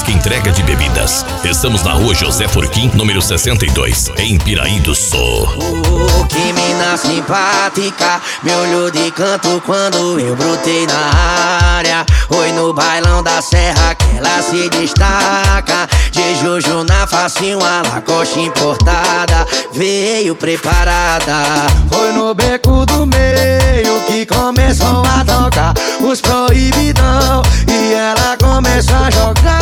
Disque Entrega de Bebidas. Estamos na rua José Furquim, número 62, em Piraí do Sul. Que mina simpática, me olhou de canto quando eu brotei na área. Oi, no bailão da serra que ela se destaca. De Jojo na facinho, a Lacoste importada, veio preparada. Foi no beco do meio que começou a tocar os proibidão e ela começou a jogar.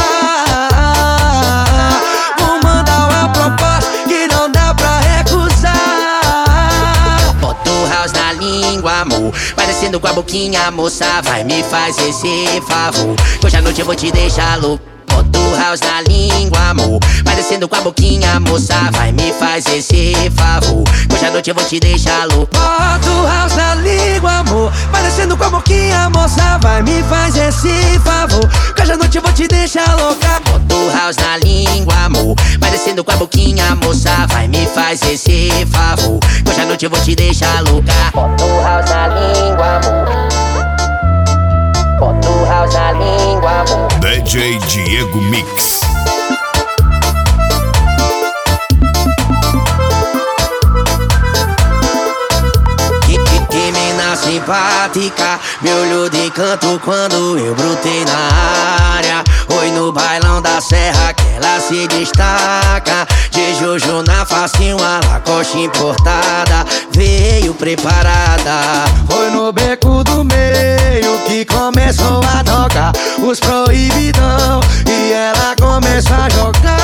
Vou mandar uma proposta que não dá pra recusar. Bota o house na língua, amor, parecendo com a boquinha, moça, vai me fazer esse favor. Hoje à noite eu vou te deixar louco. Bota o house na língua, amor, parecendo com a boquinha, moça, vai me fazer esse favor. Hoje à noite eu vou te deixar louco. Bota o house na língua, amor, parecendo com a boquinha, moça, vai me fazer esse favor. Hoje à noite eu vou te deixar louca. Bota o house na língua, amor, parecendo com a boquinha, moça, vai me fazer esse favor. Hoje à noite eu vou te deixar louca. Bota o house na língua, amor, bota o house na língua, amor. DJ Diego Mix. Que mina simpática, me olhou de canto quando eu brotei na área. Oi, no bailão da serra que ela se destaca. De Jojo na facinho, a Lacoste importada, veio preparada. Foi no beco do meio que começou a tocar os proibidão e ela começou a jogar.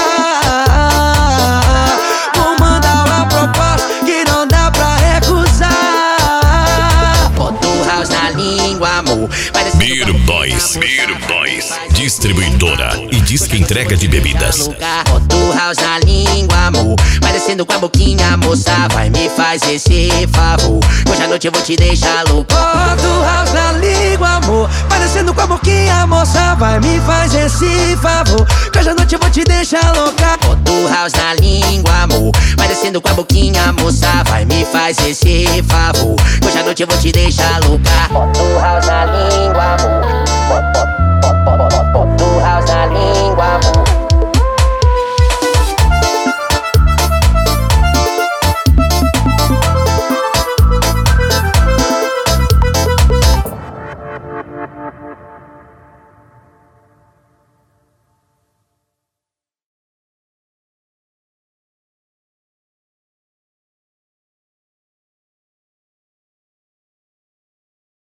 Vou mandar uma proposta que não dá pra recusar. Bota o house na língua, amor, Beer Boys, distribuidora e disque entrega de bebidas. Bota o house na língua, amor, parecendo com a boquinha, moça, vai me fazer esse favor. Hoje à noite eu vou te deixar louco. Bota o house na língua, amor, parecendo com a boquinha, moça, vai me fazer esse favor. Hoje à noite eu vou te deixar louca. Bota o house na língua, amor, parecendo com a boquinha, moça, vai me fazer esse favor. Hoje à noite eu vou te deixar louca. Bota o house na língua, amor, bota o house na língua, amor.